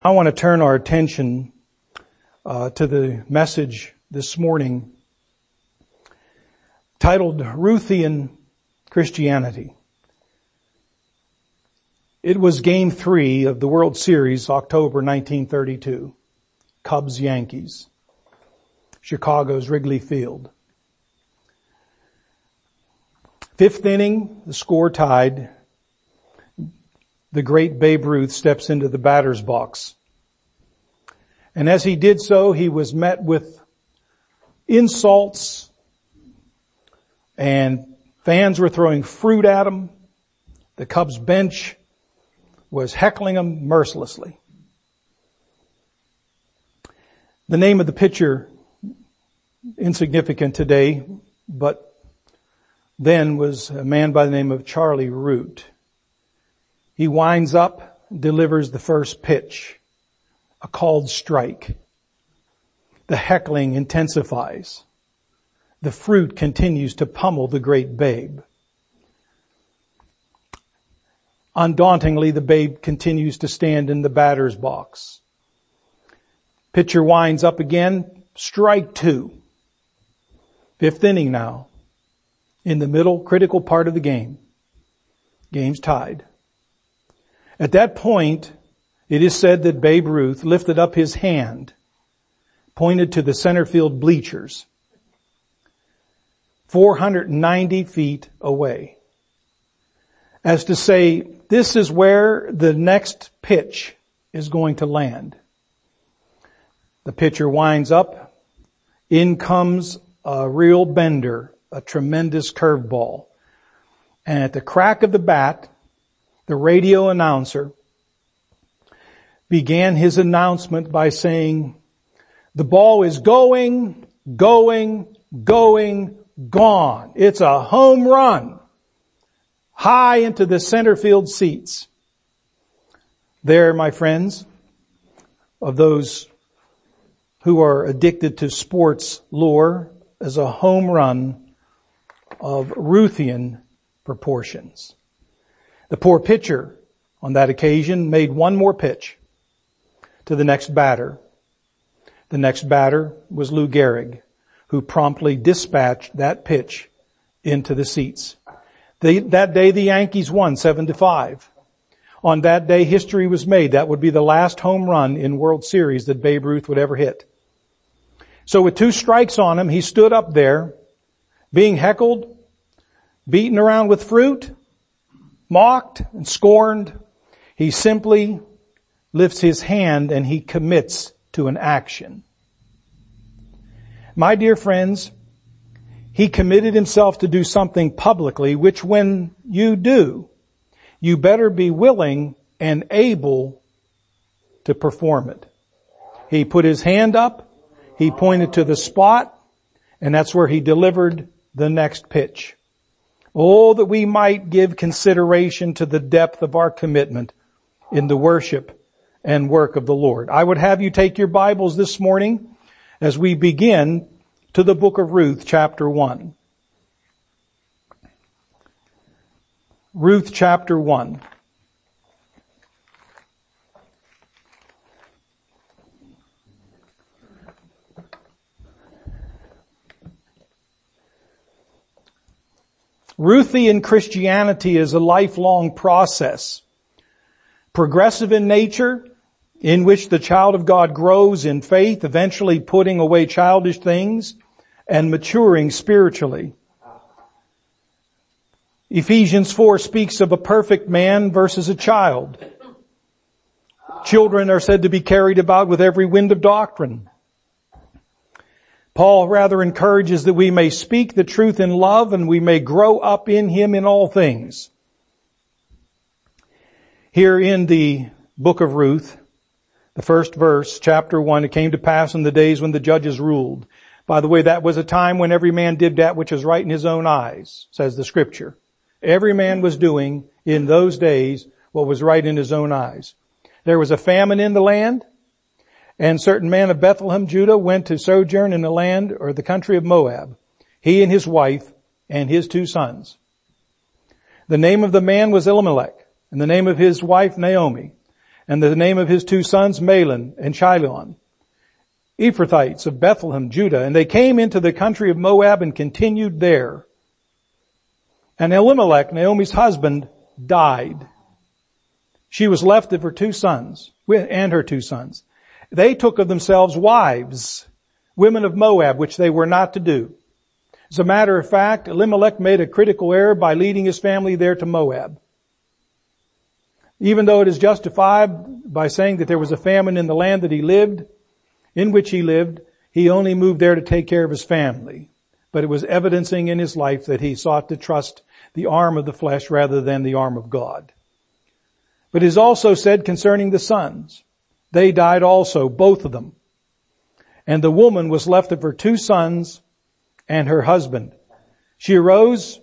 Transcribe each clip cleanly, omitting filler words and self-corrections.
I want to turn our attention to the message this morning titled Ruthian Christianity. It was Game 3 of the World Series, October 1932. Cubs-Yankees. Chicago's Wrigley Field. Fifth inning, the score tied. The great Babe Ruth steps into the batter's box. And as he did so, he was met with insults, and fans were throwing fruit at him. The Cubs bench was heckling him mercilessly. The name of the pitcher, insignificant today, but then was a man by the name of Charlie Root. He winds up, delivers the first pitch, a called strike. The heckling intensifies. The fruit continues to pummel the great Babe. Undauntingly, the Babe continues to stand in the batter's box. Pitcher winds up again, strike two. Fifth inning now. In the middle, critical part of the game. Game's tied. At that point, it is said that Babe Ruth lifted up his hand, pointed to the center field bleachers, 490 feet away, as to say, this is where the next pitch is going to land. The pitcher winds up. In comes a real bender, a tremendous curveball. And at the crack of the bat, the radio announcer began his announcement by saying, the ball is going, gone. It's a home run. High into the center field seats. There, my friends, of those who are addicted to sports lore, is a home run of Ruthian proportions. The poor pitcher on that occasion made one more pitch to the next batter. The next batter was Lou Gehrig, who promptly dispatched that pitch into the seats. That day the Yankees won 7-5. On that day history was made. That would be the last home run in World Series that Babe Ruth would ever hit. So with two strikes on him, he stood up there being heckled, beaten around with fruit, mocked and scorned. He simply lifts his hand and he commits to an action. My dear friends, he committed himself to do something publicly, which when you do, you better be willing and able to perform it. He put his hand up, he pointed to the spot, and that's where he delivered the next pitch. Oh, that we might give consideration to the depth of our commitment in the worship and work of the Lord. I would have you take your Bibles this morning as we begin to the book of Ruth, chapter 1. Ruth, chapter 1. Ruthian Christianity is a lifelong process, progressive in nature, in which the child of God grows in faith, eventually putting away childish things and maturing spiritually. Ephesians 4 speaks of a perfect man versus a child. Children are said to be carried about with every wind of doctrine. Paul rather encourages that we may speak the truth in love and we may grow up in him in all things. Here in the book of Ruth, the first verse, chapter 1, it came to pass in the days when the judges ruled. By the way, that was a time when every man did that which is right in his own eyes, says the scripture. Every man was doing in those days what was right in his own eyes. There was a famine in the land, and certain man of Bethlehem, Judah, went to sojourn in the land or the country of Moab, he and his wife and his 2 sons. The name of the man was Elimelech, and the name of his wife Naomi. and the name of his 2 sons, Mahlon and Chilion, Ephrathites of Bethlehem, Judah. And they came into the country of Moab and continued there. And Elimelech, Naomi's husband, died. She was left with her 2 sons, and her 2 sons. They took of themselves wives, women of Moab, which they were not to do. As a matter of fact, Elimelech made a critical error by leading his family there to Moab. Even though it is justified by saying that there was a famine in the land that he lived, in which he lived, he only moved there to take care of his family. But it was evidencing in his life that he sought to trust the arm of the flesh rather than the arm of God. But it is also said concerning the sons, they died also, both of them. And the woman was left of her 2 sons and her husband. She arose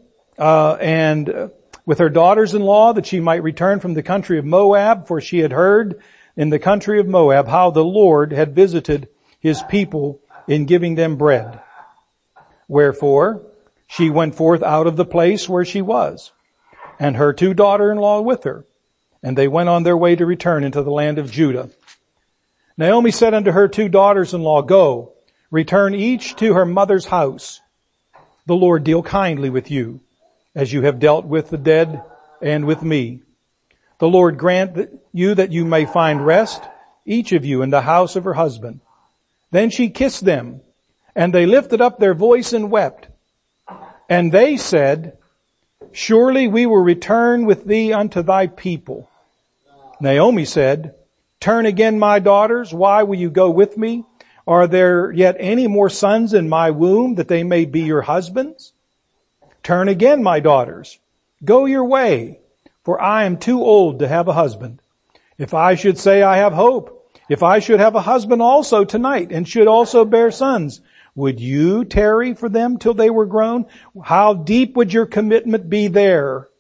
and with her daughters-in-law that she might return from the country of Moab, for she had heard in the country of Moab how the Lord had visited his people in giving them bread. Wherefore she went forth out of the place where she was, and her 2 daughters-in-law with her, and they went on their way to return into the land of Judah. Naomi said unto her 2 daughters-in-law, Go, return each to her mother's house. The Lord deal kindly with you, as you have dealt with the dead and with me. The Lord grant you that you may find rest, each of you in the house of her husband. Then she kissed them, and they lifted up their voice and wept. And they said, Surely we will return with thee unto thy people. Naomi said, Turn again, my daughters. Why will you go with me? Are there yet any more sons in my womb that they may be your husbands? Turn again, my daughters. Go your way, for I am too old to have a husband. If I should say I have hope, if I should have a husband also tonight and should also bear sons, would you tarry for them till they were grown? How deep would your commitment be there?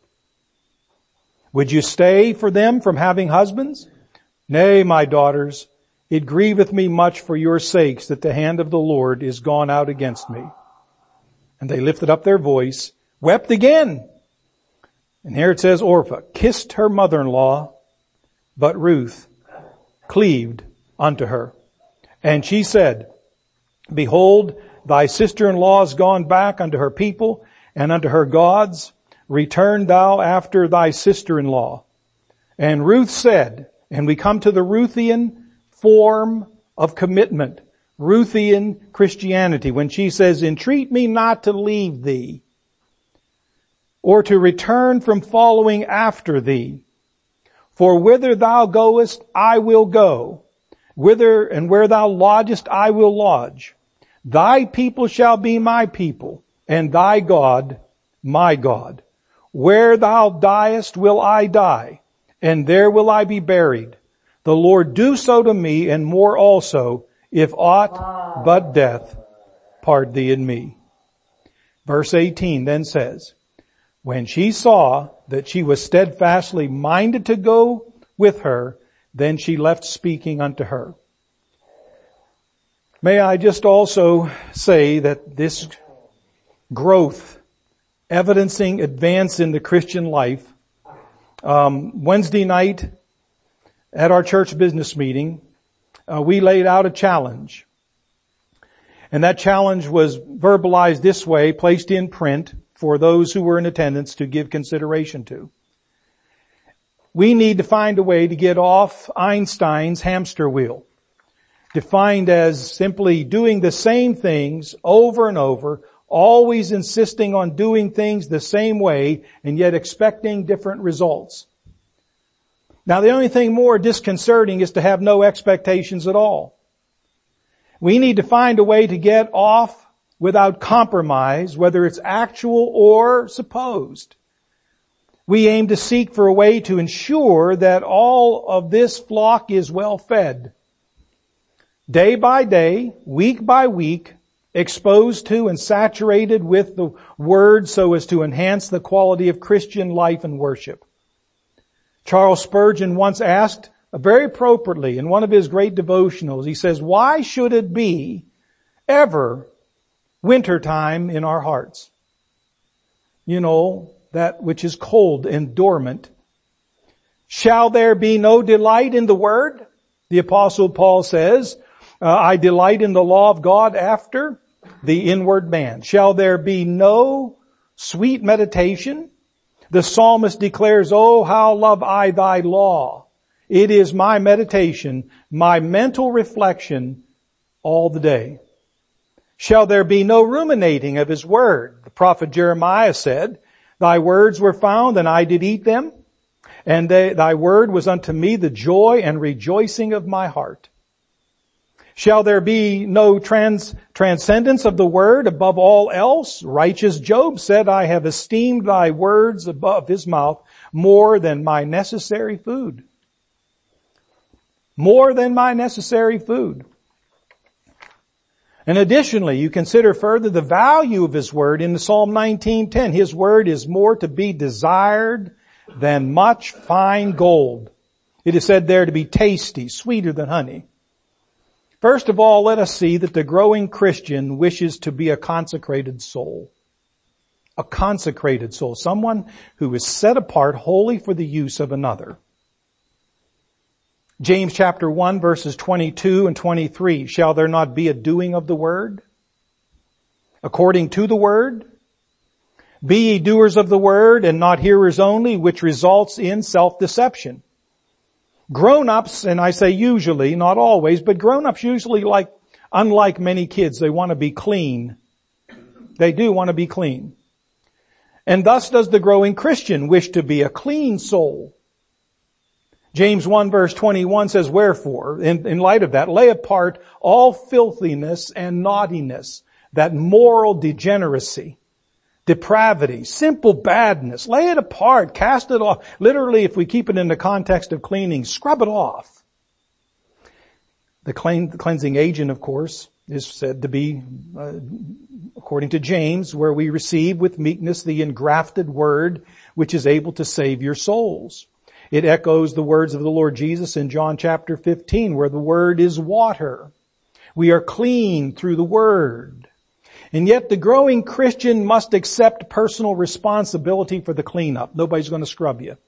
Would you stay for them from having husbands? Nay, my daughters, it grieveth me much for your sakes that the hand of the Lord is gone out against me. And they lifted up their voice, wept again. And here it says, Orpah kissed her mother-in-law, but Ruth cleaved unto her. And she said, Behold, thy sister-in-law is gone back unto her people and unto her gods. Return thou after thy sister-in-law. And Ruth said, and we come to the Ruthian form of commitment, Ruthian Christianity, when she says, Entreat me not to leave thee, or to return from following after thee. For whither thou goest, I will go. Whither and where thou lodgest, I will lodge. Thy people shall be my people, and thy God, my God. Where thou diest will I die, and there will I be buried. The Lord do so to me, and more also, if aught but death part thee and me. Verse 18 then says, When she saw that she was steadfastly minded to go with her, then she left speaking unto her. May I just also say that this growth, evidencing advance in the Christian life, Wednesday night at our church business meeting, we laid out a challenge. And that challenge was verbalized this way, placed in print for those who were in attendance to give consideration to. We need to find a way to get off Einstein's hamster wheel, defined as simply doing the same things over and over, always insisting on doing things the same way and yet expecting different results. Now, the only thing more disconcerting is to have no expectations at all. We need to find a way to get off without compromise, whether it's actual or supposed. We aim to seek for a way to ensure that all of this flock is well fed. Day by day, week by week, exposed to and saturated with the Word so as to enhance the quality of Christian life and worship. Charles Spurgeon once asked, very appropriately in one of his great devotionals, he says, why should it be ever wintertime in our hearts? You know, that which is cold and dormant. Shall there be no delight in the word? The apostle Paul says, I delight in the law of God after the inward man. Shall there be no sweet meditation? The psalmist declares, oh, how love I thy law. It is my meditation, my mental reflection all the day. Shall there be no ruminating of his word? The prophet Jeremiah said, thy words were found and I did eat them, and thy word was unto me the joy and rejoicing of my heart. Shall there be no transcendence of the word above all else? Righteous Job said, I have esteemed thy words above his mouth more than my necessary food. More than my necessary food. And additionally, you consider further the value of his word in the Psalm 19:10. His word is more to be desired than much fine gold. It is said there to be tasty, sweeter than honey. First of all, let us see that the growing Christian wishes to be a consecrated soul. A consecrated soul. Someone who is set apart wholly for the use of another. James chapter 1 verses 22 and 23. Shall there not be a doing of the word? According to the word? Be ye doers of the word and not hearers only, which results in self-deception. Grown-ups, and I say usually, not always, but grown-ups usually unlike many kids, they want to be clean. They do want to be clean. And thus does the growing Christian wish to be a clean soul. James 1 verse 21 says, wherefore, in light of that, lay apart all filthiness and naughtiness, that moral degeneracy, depravity, simple badness. Lay it apart, cast it off. Literally, if we keep it in the context of cleaning, scrub it off. The cleansing agent, of course, is said to be, according to James, where we receive with meekness the engrafted word, which is able to save your souls. It echoes the words of the Lord Jesus in John chapter 15, where the word is water. We are clean through the word. And yet the growing Christian must accept personal responsibility for the cleanup. Nobody's going to scrub you.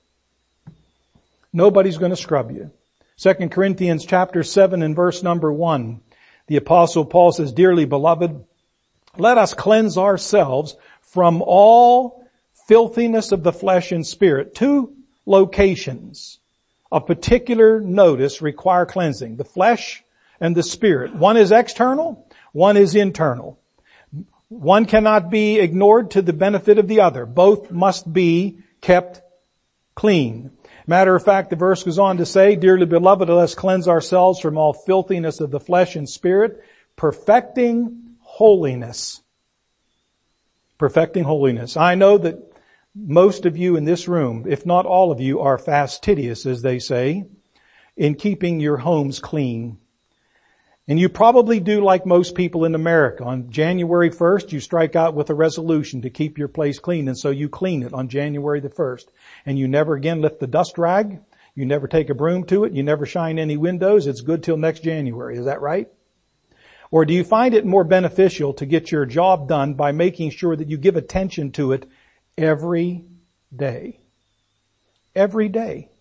Nobody's going to scrub you. 2 Corinthians chapter 7 and verse number 1. The apostle Paul says, dearly beloved, let us cleanse ourselves from all filthiness of the flesh and spirit. Two locations of particular notice require cleansing. The flesh and the spirit. One is external, one is internal. One cannot be ignored to the benefit of the other. Both must be kept clean. Matter of fact, the verse goes on to say, dearly beloved, let us cleanse ourselves from all filthiness of the flesh and spirit, perfecting holiness. Perfecting holiness. I know that most of you in this room, if not all of you, are fastidious, as they say, in keeping your homes clean. And you probably do like most people in America. On January 1st, you strike out with a resolution to keep your place clean, and so you clean it on January the 1st. And you never again lift the dust rag. You never take a broom to it. You never shine any windows. It's good till next January. Is that right? Or do you find it more beneficial to get your job done by making sure that you give attention to it every day? Every day.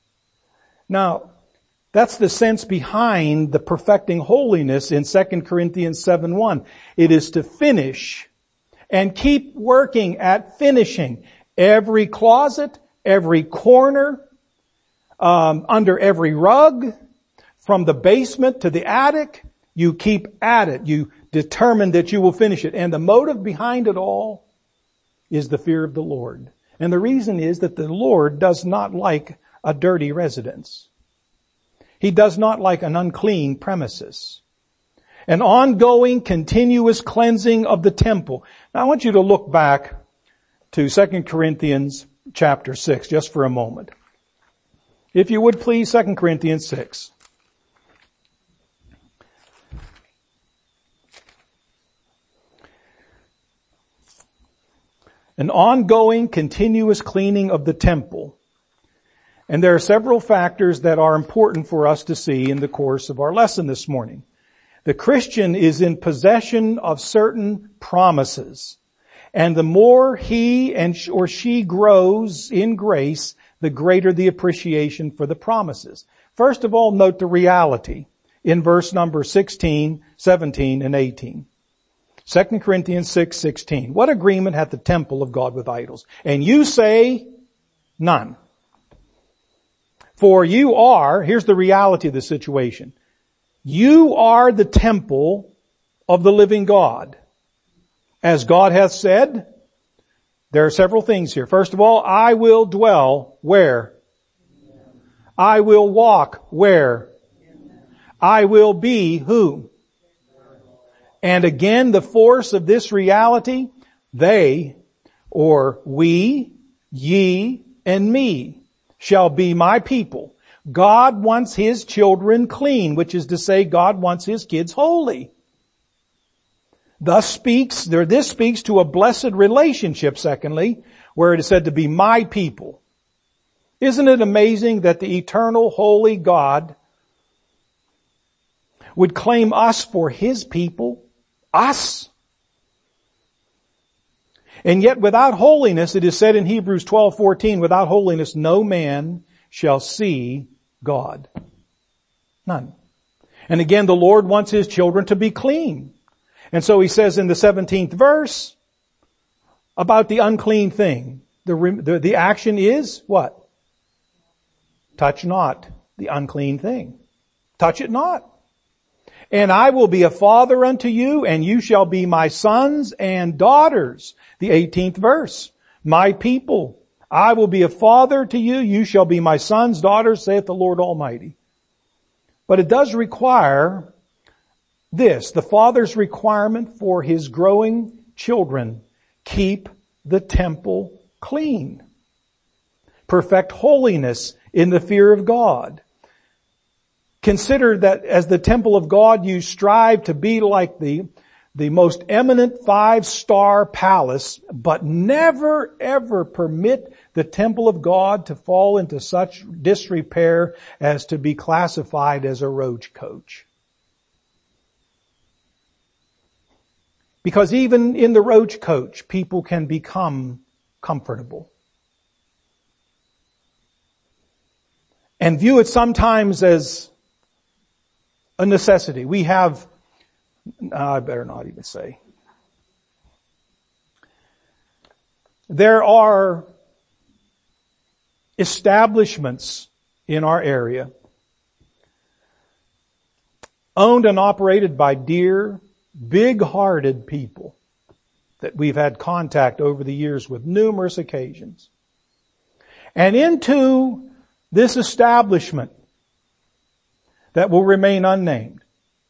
Now, that's the sense behind the perfecting holiness in 2 Corinthians 7:1. It is to finish and keep working at finishing every closet, every corner, under every rug, from the basement to the attic. You keep at it. You determine that you will finish it. And the motive behind it all is the fear of the Lord. And the reason is that the Lord does not like a dirty residence. He does not like an unclean premises. An ongoing, continuous cleansing of the temple. Now I want you to look back to 2 Corinthians chapter 6 just for a moment. If you would please, 2 Corinthians 6. An ongoing, continuous cleaning of the temple. And there are several factors that are important for us to see in the course of our lesson this morning. The Christian is in possession of certain promises. And the more he or she grows in grace, the greater the appreciation for the promises. First of all, note the reality in verse number 16, 17, and 18. 2 Corinthians 6:16. What agreement hath the temple of God with idols? And you say, none. For you are, here's the reality of the situation. You are the temple of the living God. As God hath said, there are several things here. First of all, I will dwell where? I will walk where? I will be who? And again, the force of this reality, they, or we, ye, and me, shall be my people. God wants His children clean, which is to say God wants His kids holy. This speaks to a blessed relationship, secondly, where it is said to be my people. Isn't it amazing that the eternal, holy God would claim us for His people? Us. And yet without holiness, it is said in Hebrews 12:14, without holiness no man shall see God. None. And again, the Lord wants His children to be clean. And so He says in the 17th verse about the unclean thing. The action is what? Touch not the unclean thing. Touch it not. And I will be a father unto you, and you shall be my sons and daughters. The 18th verse. My people, I will be a father to you, you shall be my sons, daughters, saith the Lord Almighty. But it does require this, the Father's requirement for His growing children. Keep the temple clean. Perfect holiness in the fear of God. Consider that as the temple of God, you strive to be like the most eminent 5-star palace, but never ever permit the temple of God to fall into such disrepair as to be classified as a roach coach. Because even in the roach coach, people can become comfortable. And view it sometimes as a necessity. We have, I better not even say. There are establishments in our area owned and operated by dear, big-hearted people that we've had contact over the years with numerous occasions. And into this establishment that will remain unnamed,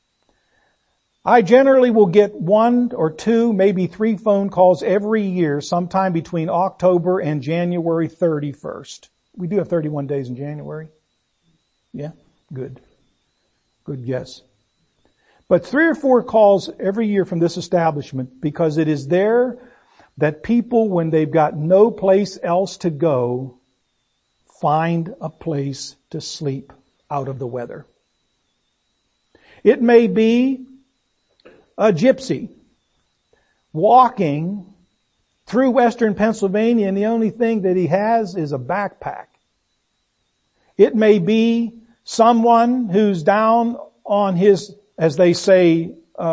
I generally will get 1 or 2, maybe 3 phone calls every year, sometime between October and January 31st. We do have 31 days in January. Yeah? Good. Good guess. But 3 or 4 calls every year from this establishment, because it is there that people, when they've got no place else to go, find a place to sleep out of the weather. It may be a gypsy walking through western Pennsylvania, and the only thing that he has is a backpack. It may be someone who's down on his, as they say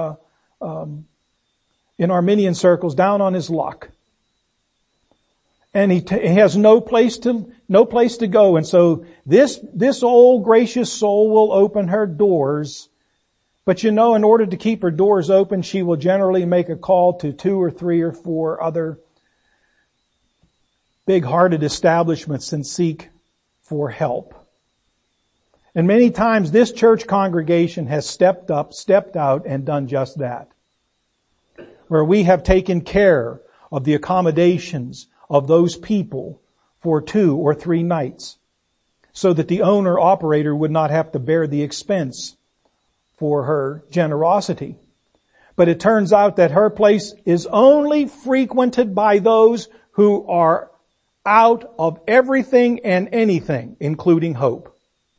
in Arminian circles, down on his luck. And he has no place to go. And so this old gracious soul will open her doors. But in order to keep her doors open, she will generally make a call to 2 or 3 or 4 other big-hearted establishments and seek for help. And many times this church congregation has stepped up, stepped out, and done just that. Where we have taken care of the accommodations of those people for 2 or 3 nights, so that the owner-operator would not have to bear the expense for her generosity. But it turns out that her place is only frequented by those who are out of everything and anything, including hope.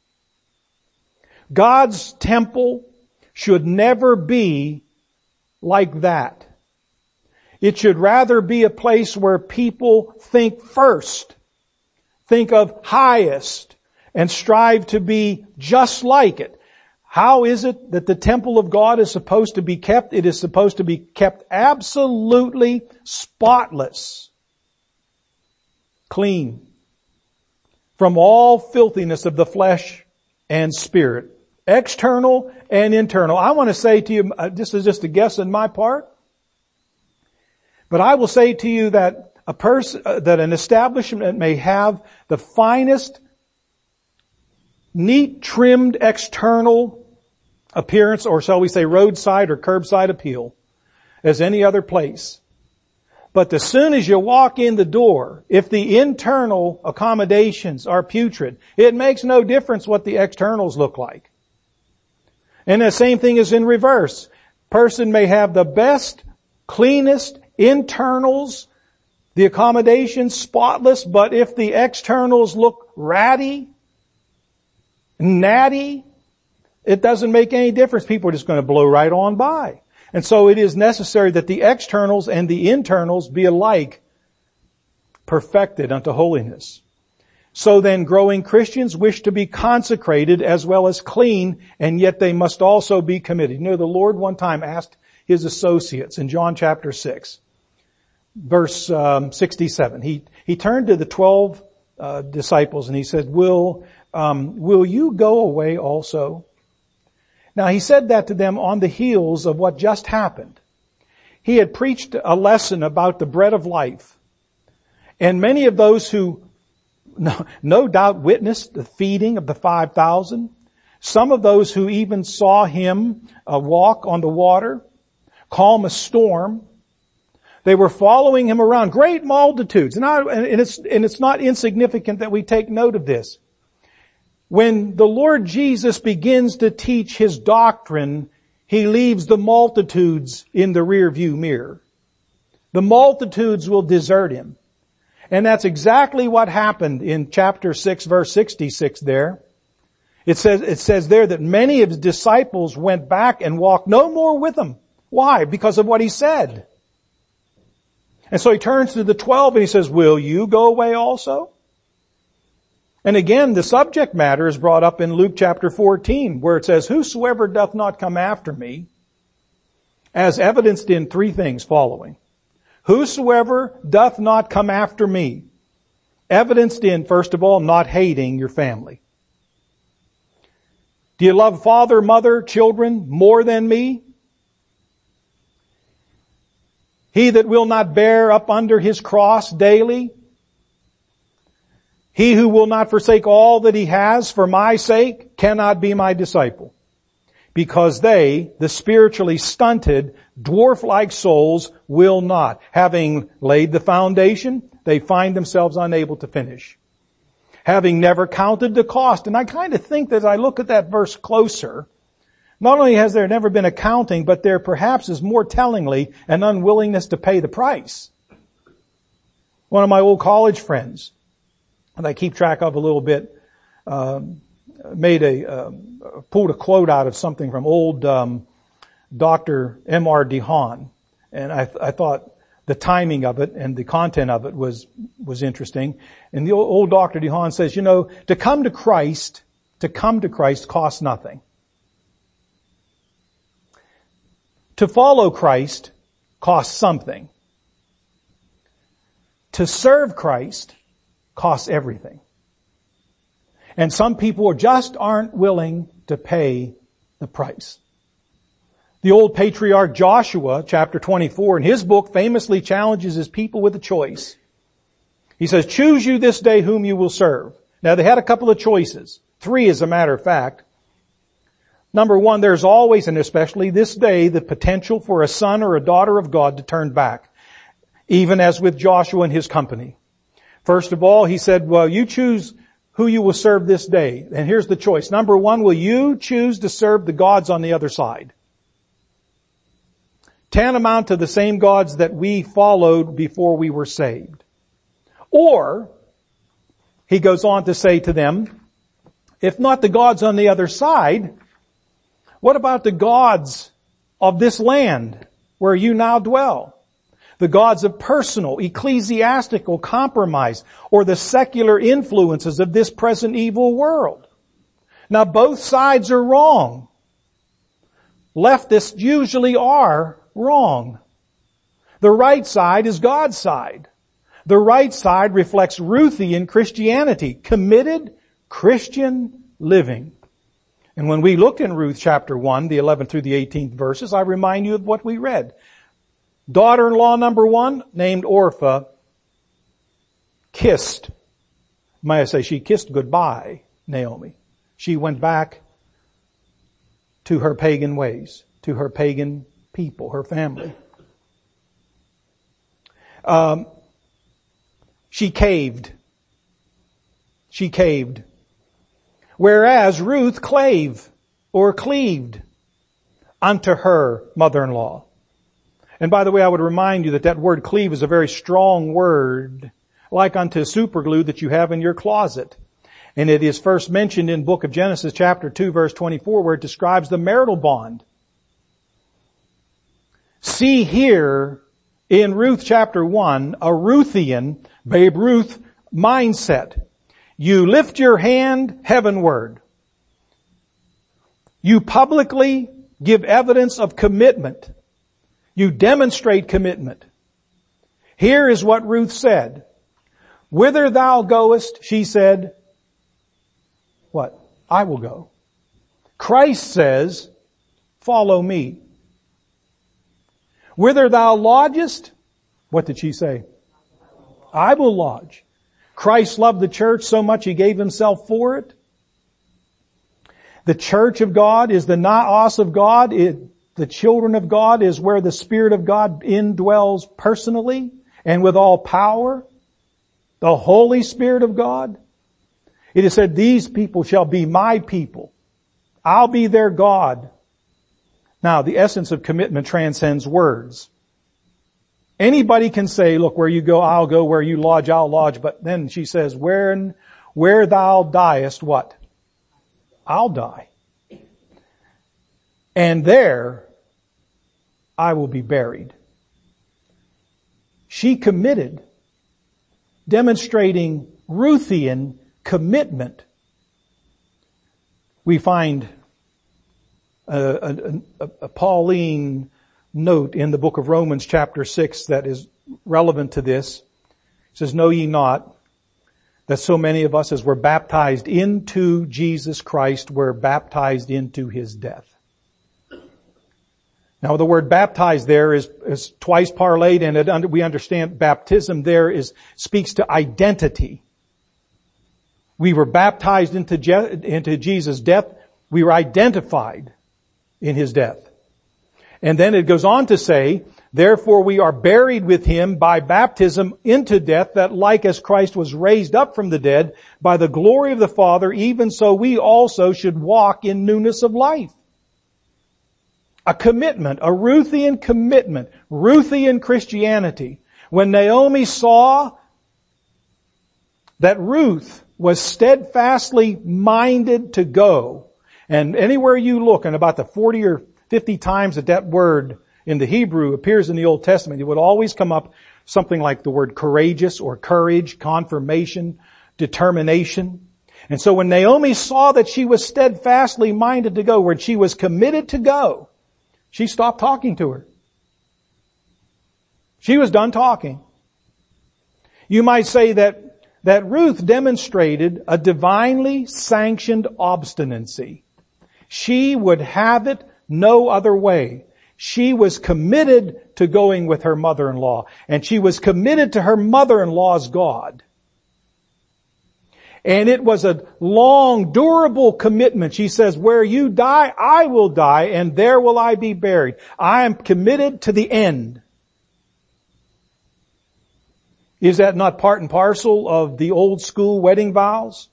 God's temple should never be like that. It should rather be a place where people think first think of highest and strive to be just like it. How is it that the temple of God is supposed to be kept? It is supposed to be kept absolutely spotless, clean from all filthiness of the flesh and spirit, external and internal. I want to say to you, this is just a guess on my part, but I will say to you that that an establishment may have the finest, neat, trimmed external appearance, or shall we say roadside or curbside appeal, as any other place. But as soon as you walk in the door, if the internal accommodations are putrid, it makes no difference what the externals look like. And the same thing is in reverse. Person may have the best, cleanest internals, the accommodations spotless, but if the externals look ratty, natty, it doesn't make any difference. People are just going to blow right on by. And so it is necessary that the externals and the internals be alike perfected unto holiness. So then growing Christians wish to be consecrated as well as clean, and yet they must also be committed. You know, the Lord one time asked His associates in John chapter 6, verse 67. He turned to the 12 disciples and He said, Will you go away also? Now He said that to them on the heels of what just happened. He had preached a lesson about the bread of life. And many of those who no doubt witnessed the feeding of the 5,000, some of those who even saw Him walk on the water, calm a storm, they were following Him around, great multitudes. And it's not insignificant that we take note of this. When the Lord Jesus begins to teach His doctrine, He leaves the multitudes in the rear view mirror. The multitudes will desert Him. And that's exactly what happened in chapter 6 verse 66 there. It says there that many of His disciples went back and walked no more with Him. Why? Because of what He said. And so He turns to the 12 and He says, will you go away also? And again, the subject matter is brought up in Luke chapter 14, where it says, whosoever doth not come after me, as evidenced in three things following. Whosoever doth not come after me, evidenced in, first of all, not hating your family. Do you love father, mother, children more than me? He that will not bear up under his cross daily, he who will not forsake all that he has for my sake cannot be my disciple. Because they, the spiritually stunted, dwarf-like souls, will not. Having laid the foundation, they find themselves unable to finish. Having never counted the cost. And I kind of think that as I look at that verse closer, not only has there never been accounting, but there perhaps is more tellingly an unwillingness to pay the price. One of my old college friends, and I keep track of a little bit, pulled a quote out of something from old Dr. M.R. DeHaan. And I thought the timing of it and the content of it was interesting. And the old Dr. DeHaan says, you know, to come to Christ costs nothing. To follow Christ costs something. To serve Christ costs everything. And some people just aren't willing to pay the price. The old patriarch Joshua, chapter 24, in his book famously challenges his people with a choice. He says, choose you this day whom you will serve. Now they had a couple of choices. 3 as a matter of fact. Number 1, there's always, and especially this day, the potential for a son or a daughter of God to turn back. Even as with Joshua and his company. First of all, he said, well, you choose who you will serve this day. And here's the choice. Number 1, will you choose to serve the gods on the other side? Tantamount to the same gods that we followed before we were saved. Or, he goes on to say to them, if not the gods on the other side, what about the gods of this land where you now dwell? the gods of personal, ecclesiastical compromise, or the secular influences of this present evil world. Now both sides are wrong. Leftists usually are wrong. The right side is God's side. The right side reflects Ruthian Christianity, committed Christian living. And when we looked in Ruth chapter 1, the 11th through the 18th verses, I remind you of what we read. Daughter-in-law number 1, named Orpah, kissed, may I say, she kissed goodbye Naomi. She went back to her pagan ways, to her pagan people, her family. She caved. She caved. Whereas Ruth clave or cleaved unto her mother-in-law. And by the way, I would remind you that that word cleave is a very strong word, like unto superglue that you have in your closet. And it is first mentioned in book of Genesis chapter 2 verse 24 where it describes the marital bond. See here in Ruth chapter 1 a Ruthian, Babe Ruth mindset. You lift your hand heavenward. You publicly give evidence of commitment. You demonstrate commitment. Here is what Ruth said. Whither thou goest, she said, what? I will go. Christ says, follow me. Whither thou lodgest, what did she say? I will lodge. Christ loved the church so much He gave Himself for it. The church of God is the naos of God. The children of God is where the Spirit of God indwells personally and with all power. The Holy Spirit of God. It is said, these people shall be my people. I'll be their God. Now, the essence of commitment transcends words. Anybody can say, look, where you go, I'll go. Where you lodge, I'll lodge. But then she says, where thou diest, what? I'll die. And there I will be buried. She committed, demonstrating Ruthian commitment. We find a Pauline note in the book of Romans chapter 6 that is relevant to this. It says, know ye not that so many of us as were baptized into Jesus Christ were baptized into His death. Now the word baptized there is twice parlayed, and we understand baptism there speaks to identity. We were baptized into Jesus' death. We were identified in His death. And then it goes on to say, therefore we are buried with Him by baptism into death, that like as Christ was raised up from the dead by the glory of the Father, even so we also should walk in newness of life. A commitment, a Ruthian commitment, Ruthian Christianity. When Naomi saw that Ruth was steadfastly minded to go, and anywhere you look, and about the 40 or 50 times that word in the Hebrew appears in the Old Testament, it would always come up something like the word courageous or courage, confirmation, determination. And so when Naomi saw that she was steadfastly minded to go, when she was committed to go, she stopped talking to her. She was done talking. You might say that Ruth demonstrated a divinely sanctioned obstinacy. She would have it no other way. She was committed to going with her mother-in-law, and she was committed to her mother-in-law's God. And it was a long, durable commitment. She says, where you die, I will die, and there will I be buried. I am committed to the end. Is that not part and parcel of the old school wedding vows?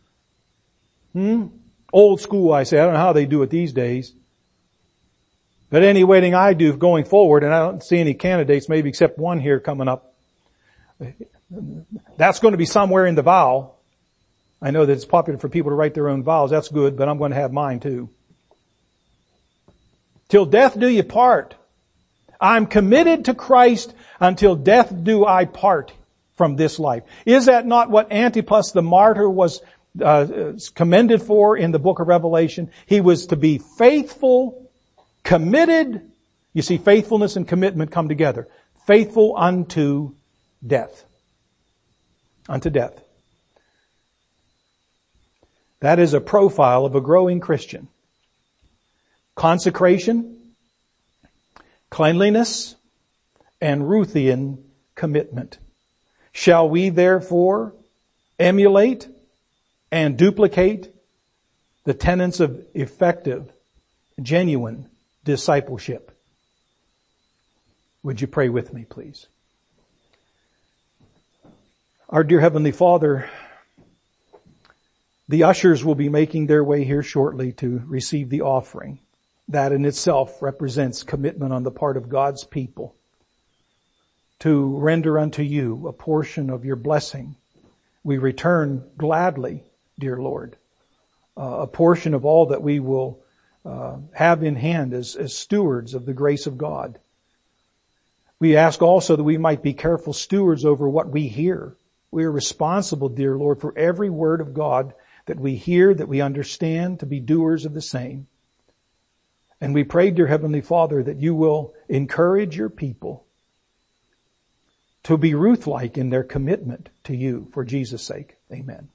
Old school, I say. I don't know how they do it these days. But any wedding I do going forward, and I don't see any candidates, maybe except one here coming up, that's going to be somewhere in the vow. I know that it's popular for people to write their own vows. That's good, but I'm going to have mine too. Till death do you part. I'm committed to Christ until death do I part from this life. Is that not what Antipas the martyr was commended for in the book of Revelation? He was to be faithful, committed. You see, faithfulness and commitment come together. Faithful unto death. Unto death. That is a profile of a growing Christian. Consecration, cleanliness, and Ruthian commitment. Shall we therefore emulate and duplicate the tenets of effective, genuine discipleship? Would you pray with me, please? Our dear Heavenly Father, the ushers will be making their way here shortly to receive the offering. That in itself represents commitment on the part of God's people to render unto you a portion of your blessing. We return gladly, dear Lord, a portion of all that we will have in hand as stewards of the grace of God. We ask also that we might be careful stewards over what we hear. We are responsible, dear Lord, for every word of God that we hear, that we understand, to be doers of the same. And we pray, dear Heavenly Father, that you will encourage your people to be Ruth-like in their commitment to you for Jesus' sake. Amen.